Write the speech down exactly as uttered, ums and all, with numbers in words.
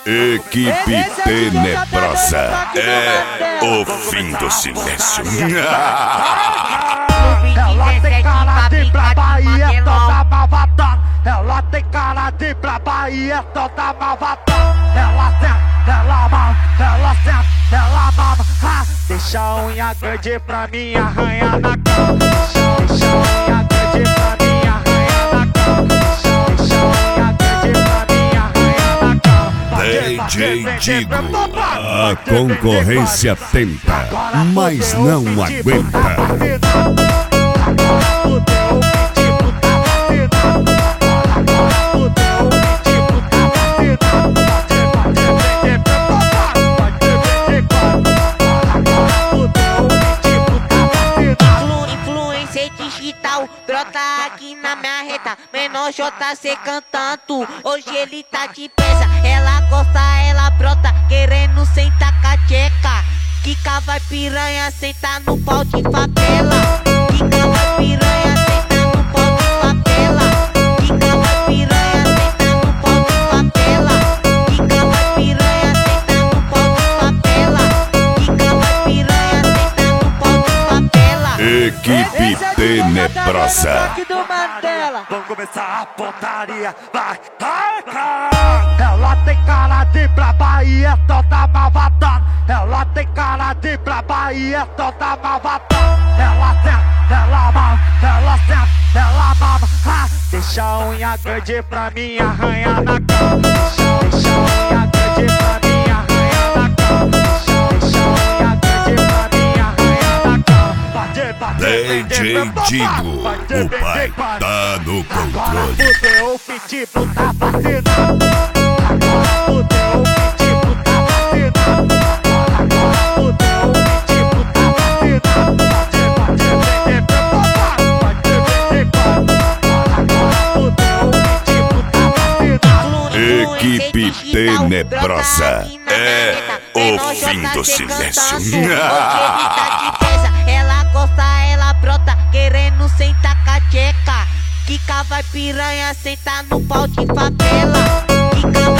Equipe Tenebrosa é o fim do silêncio. Ela tem cara de braba e é toda malvada. Ela tem cara de braba e é toda malvada. Ela senta, ela mama, ela senta, ela mama. Ha! Deixa a unha grande pra mim arranhar na cama. Deixa a unha grande pra mim arranhar na cama. Deixa a unha grande pra mim arranhar na cama. D J Digo, a concorrência tenta, mas não aguenta. Influência digital, brota aqui na minha reta. Menor J C cantando, hoje ele tá de peça. Ela gosta, ela brota, querendo sentar com a tcheca. Kika vai piranha, senta no pau de favela. Kika vai piranha, senta no pau de favela. Kika vai piranha, senta no pau de favela. Kika vai piranha, senta no pau de favela. Kika vai piranha, senta no pau de favela. Equipe Tenebrosa. Vamos começar a pontaria, vai, vai, cara. Ela tem cara de braba e é toda malvada. Ela tem cara de braba e é toda malvada. Ela senta, ela mama, ela senta, ela mama. Ha! Deixa a unha grande pra mim arranhar na cama. Deixa a unha grande pra mim arranhar na cama. Deixa a unha grande pra mim arranhar na cama. Bate, bate, D J Digo, o pai tá no controle. Fudeu, o pitbull tá vacinando. Agora fudeu, o pitbull tá vacinando. Agora fudeu, o pitbull tá vacinando. Bate, bate, vem pra papai. Bate, vem pra agora fudeu, o pitbull tá vacinando. Equipe Tenebrosa é o fim do silêncio. Ela gosta, ela brota, querendo sentar com a tcheca. Kika vai piranha, senta no pau de favela. Kika